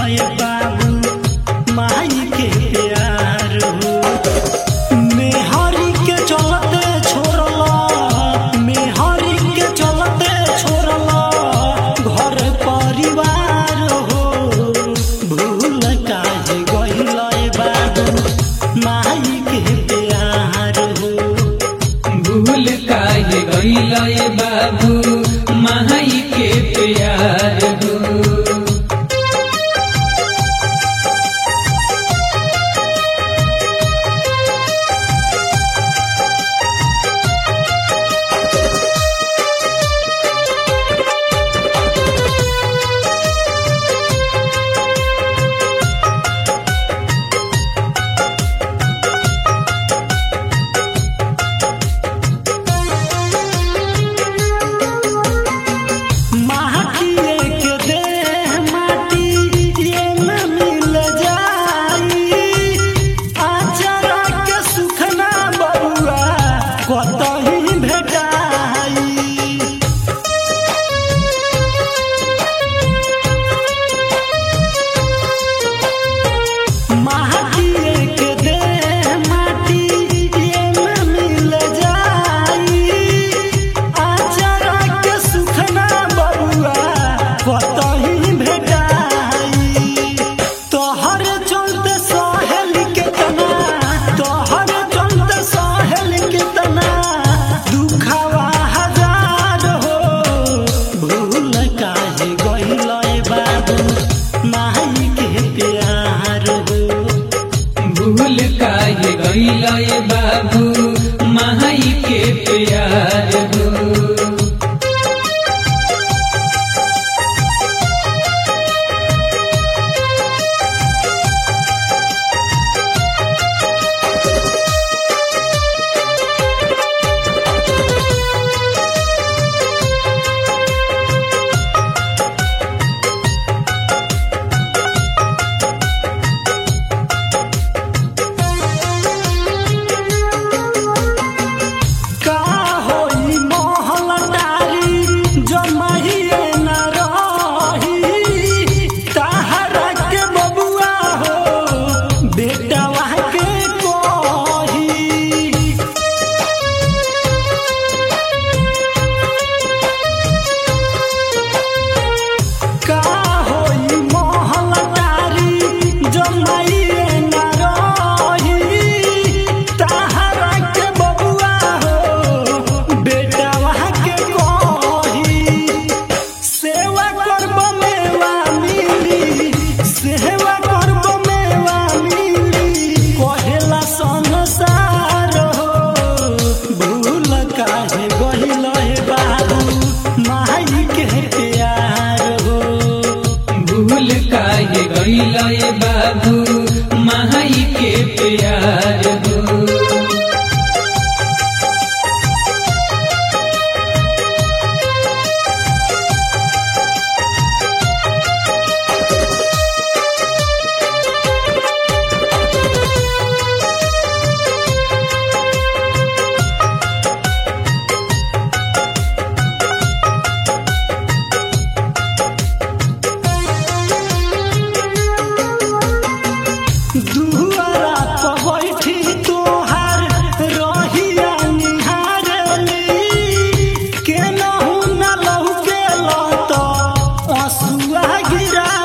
ये बाबू माई के प्यार हो। मेहरी के चलते छोड़ला, मेहरी के चलते छोड़ला घर परिवार हो। भूल काहे गइल ये बाबू माई के प्यार हो। भूल काहे गइल ये बाबू माई के प्यार हो। भूल काहे गइल ये बाबू माई के प्यार हो। भूल काहे गइल ये बाबू माई के प्यार हो। के नहु न लहु के लत असुआ गिरा